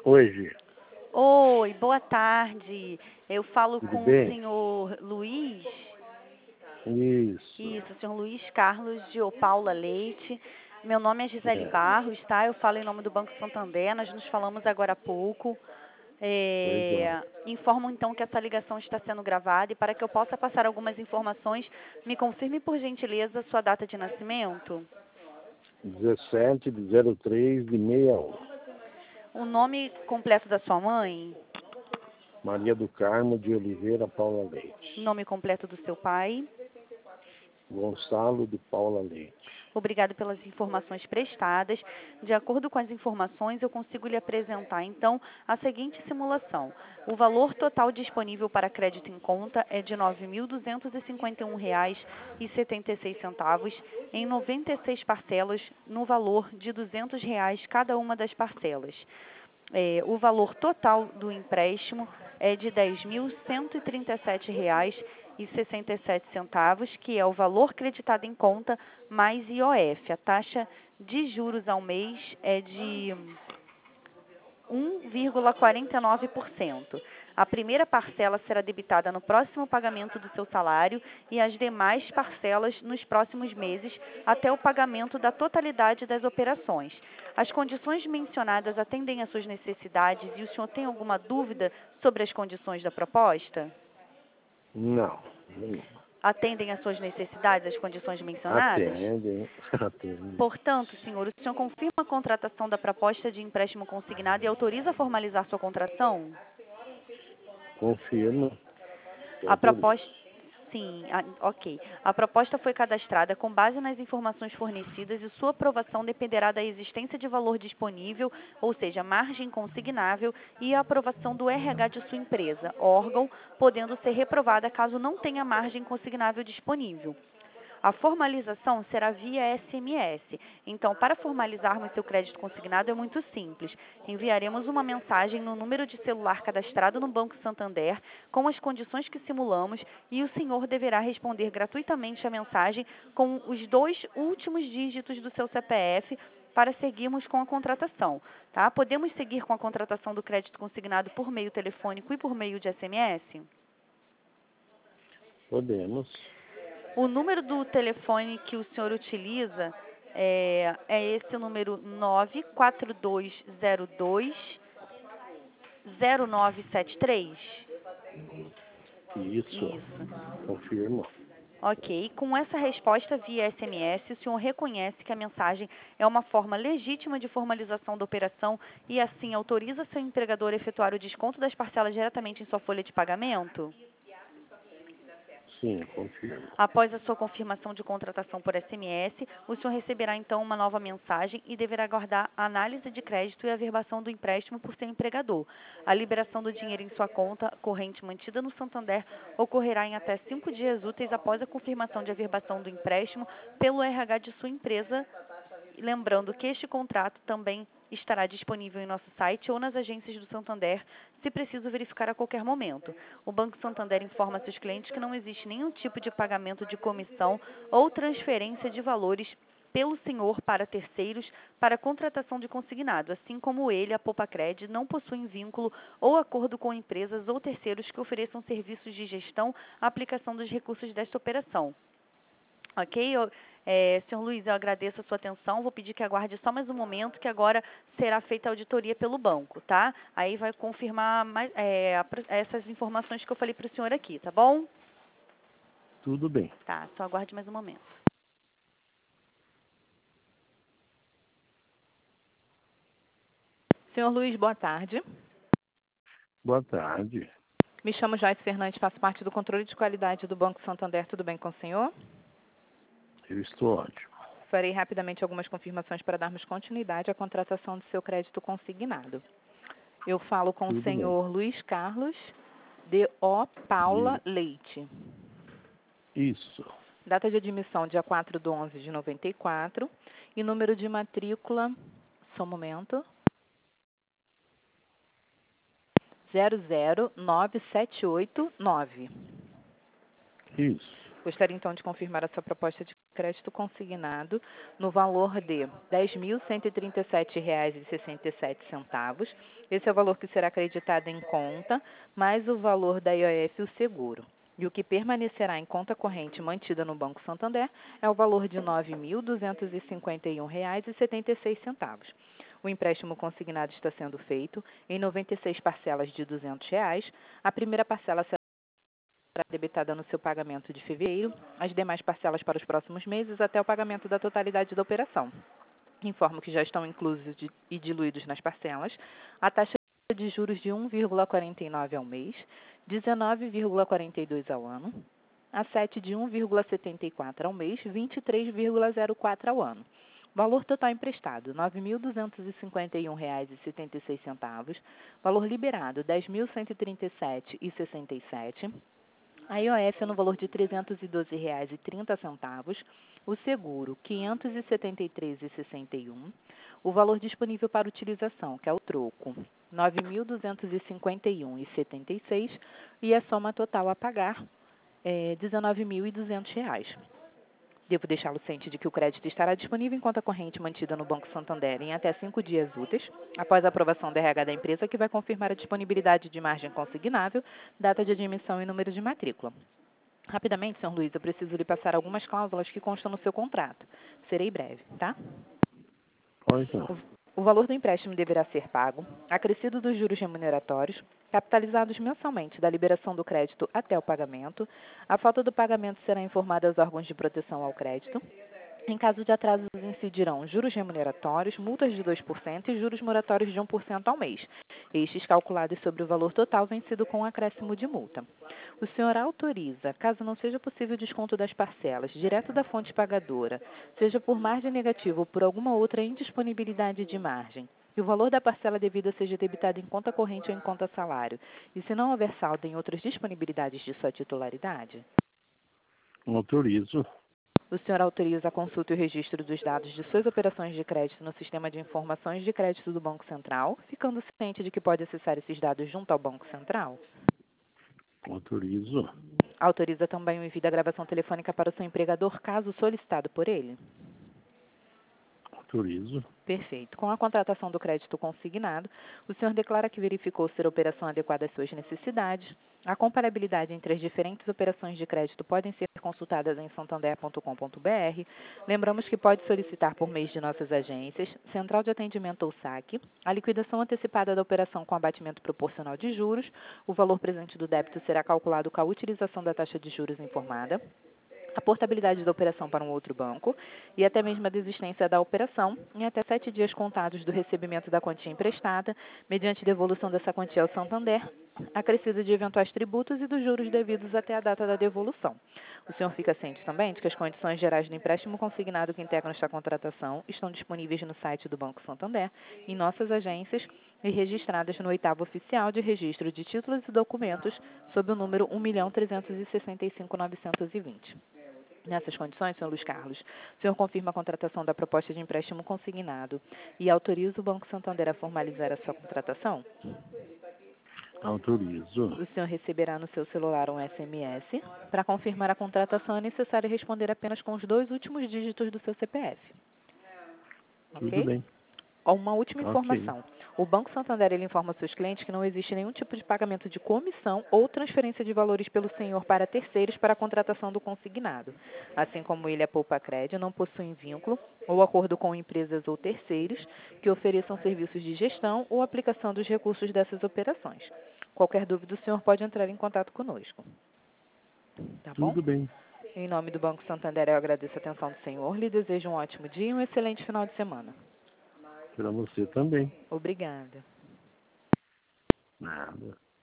Oi, Gi. Oi, boa tarde. Eu falo Tudo com o bem? senhor Luiz. Isso. Isso, o senhor Luiz Carlos de Paula Leite. Meu nome é Gisele É, Barros, tá? Eu falo em nome do Banco Santander. Nós nos falamos agora há pouco. pois não. Informo então que essa ligação está sendo gravada e para que eu possa passar algumas informações, me confirme por gentileza sua data de nascimento. 17/03/61. O nome completo da sua mãe, Maria do Carmo de Oliveira Paula Leite. nome completo do seu pai. Gonçalo de Paula Leite. Obrigado pelas informações prestadas. De acordo com as informações, eu consigo lhe apresentar, então, a seguinte simulação. O valor total disponível para crédito em conta é de R$ 9.251,76 em 96 parcelas, no valor de R$ 200 cada uma das parcelas. O valor total do empréstimo é de R$ 10.137,67, que é o valor creditado em conta mais IOF. A taxa de juros ao mês é de 1,49%. A primeira parcela será debitada no próximo pagamento do seu salário e as demais parcelas nos próximos meses até o pagamento da totalidade das operações. As condições mencionadas atendem às suas necessidades e o senhor tem alguma dúvida sobre as condições da proposta? Não. Nenhuma. Atendem às suas necessidades as condições mencionadas? Atende. Atende. Portanto, senhor, o senhor confirma a contratação da proposta de empréstimo consignado e autoriza a formalizar sua contratação? Confirma. A Autorizo. proposta, sim, ok. A proposta foi cadastrada com base nas informações fornecidas e sua aprovação dependerá da existência de valor disponível, ou seja, margem consignável, e a aprovação do RH de sua empresa, órgão, podendo ser reprovada caso não tenha margem consignável disponível. A formalização será via SMS. Então, para formalizarmos seu crédito consignado é muito simples. Enviaremos uma mensagem no número de celular cadastrado no Banco Santander com as condições que simulamos e o senhor deverá responder gratuitamente a mensagem com os 2 últimos dígitos do seu CPF para seguirmos com a contratação. Tá? Podemos seguir com a contratação do crédito consignado por meio telefônico e por meio de SMS? Podemos. O número do telefone que o senhor utiliza é esse número 942020973? Isso. Isso. Confirma. Ok. Com essa resposta via SMS, o senhor reconhece que a mensagem é uma forma legítima de formalização da operação e, assim, autoriza seu empregador a efetuar o desconto das parcelas diretamente em sua folha de pagamento? Sim, confirma. Após a sua confirmação de contratação por SMS, o senhor receberá então uma nova mensagem e deverá aguardar a análise de crédito e a averbação do empréstimo por seu empregador. A liberação do dinheiro em sua conta corrente mantida no Santander ocorrerá em até 5 dias úteis após a confirmação de averbação do empréstimo pelo RH de sua empresa. Lembrando que este contrato também estará disponível em nosso site ou nas agências do Santander, se preciso verificar a qualquer momento. O Banco Santander informa a seus clientes que não existe nenhum tipo de pagamento de comissão ou transferência de valores pelo senhor para terceiros para contratação de consignado, assim como ele, a Poupa-Cred, não possuem vínculo ou acordo com empresas ou terceiros que ofereçam serviços de gestão à aplicação dos recursos desta operação. Ok? Senhor Luiz, eu agradeço a sua atenção. Vou pedir que aguarde só mais um momento, que agora será feita a auditoria pelo banco, tá? Aí vai confirmar essas informações que eu falei para o senhor aqui, tá bom? Tudo bem. Tá, só aguarde mais um momento. Senhor Luiz, boa tarde. Boa tarde. Me chamo Joyce Fernandes, faço parte do controle de qualidade do Banco Santander. Tudo bem com o senhor? Eu estou ótimo. Farei rapidamente algumas confirmações para darmos continuidade à contratação do seu crédito consignado. Eu falo com Tudo o senhor Luiz Carlos de Paula Leite. Isso. Data de admissão, dia 4/11/94. E número de matrícula, só um momento, 00979. Isso. Gostaria, então, de confirmar a sua proposta de crédito consignado no valor de R$ 10.137,67. Esse é o valor que será acreditado em conta, mais o valor da IOF e o seguro. E o que permanecerá em conta corrente mantida no Banco Santander é o valor de R$ 9.251,76. O empréstimo consignado está sendo feito em 96 parcelas de R$ 200. A primeira parcela será debitada no seu pagamento de fevereiro, as demais parcelas para os próximos meses até o pagamento da totalidade da operação. Informo que já estão inclusos e diluídos nas parcelas a taxa de juros de 1,49 ao mês, 19,42 ao ano, a 7 de 1,74 ao mês, 23,04 ao ano. Valor total emprestado, R$ 9.251,76. Valor liberado, R$ 10.137,67. A IOF é no valor de R$ 312,30. O seguro, R$ 573,61. O valor disponível para utilização, que é o troco, R$ 9.251,76. E a soma total a pagar é R$ 19.200. Devo deixá-lo ciente de que o crédito estará disponível em conta corrente mantida no Banco Santander em até 5 dias úteis, após a aprovação da RH da empresa, que vai confirmar a disponibilidade de margem consignável, data de admissão e número de matrícula. Rapidamente, senhor Luiz, eu preciso lhe passar algumas cláusulas que constam no seu contrato. Serei breve, tá? Pois não. O valor do empréstimo deverá ser pago, acrescido dos juros remuneratórios, capitalizados mensalmente da liberação do crédito até o pagamento. A falta do pagamento será informada aos órgãos de proteção ao crédito. Em caso de atrasos, incidirão juros remuneratórios, multas de 2% e juros moratórios de 1% ao mês, estes calculados sobre o valor total vencido com um acréscimo de multa. O senhor autoriza, caso não seja possível o desconto das parcelas, direto da fonte pagadora, seja por margem negativa ou por alguma outra indisponibilidade de margem, e o valor da parcela devida seja debitado em conta corrente ou em conta salário, e se não houver saldo em outras disponibilidades de sua titularidade? Autorizo. O senhor autoriza a consulta e o registro dos dados de suas operações de crédito no Sistema de Informações de Crédito do Banco Central, ficando ciente de que pode acessar esses dados junto ao Banco Central? Autorizo. Autoriza também o envio da gravação telefônica para o seu empregador, caso solicitado por ele? Autorizo. Perfeito. Com a contratação do crédito consignado, o senhor declara que verificou ser a operação adequada às suas necessidades. A comparabilidade entre as diferentes operações de crédito podem ser consultadas em santander.com.br. Lembramos que pode solicitar por meio de nossas agências, Central de Atendimento ou SAC, a liquidação antecipada da operação com abatimento proporcional de juros. O valor presente do débito será calculado com a utilização da taxa de juros informada, a portabilidade da operação para um outro banco e até mesmo a desistência da operação em até 7 dias contados do recebimento da quantia emprestada, mediante devolução dessa quantia ao Santander, acrescida de eventuais tributos e dos juros devidos até a data da devolução. O senhor fica ciente também de que as condições gerais do empréstimo consignado que integram esta contratação estão disponíveis no site do Banco Santander, em nossas agências e registradas no 8º Oficial de Registro de Títulos e Documentos, sob o número 1.365.920. Nessas condições, senhor Luiz Carlos, o senhor confirma a contratação da proposta de empréstimo consignado e autoriza o Banco Santander a formalizar a sua contratação? Autorizo. O senhor receberá no seu celular um SMS. Para confirmar a contratação, é necessário responder apenas com os 2 últimos dígitos do seu CPF. Tudo Ok? bem. Uma última Ok. informação. O Banco Santander ele informa aos seus clientes que não existe nenhum tipo de pagamento de comissão ou transferência de valores pelo senhor para terceiros para a contratação do consignado. Assim como ele, a Poupacred, não possui vínculo ou acordo com empresas ou terceiros que ofereçam serviços de gestão ou aplicação dos recursos dessas operações. Qualquer dúvida, o senhor pode entrar em contato conosco. Tá bom? Tudo bem. Em nome do Banco Santander, eu agradeço a atenção do senhor. Lhe desejo um ótimo dia e um excelente final de semana. Para você também. Obrigada. Nada.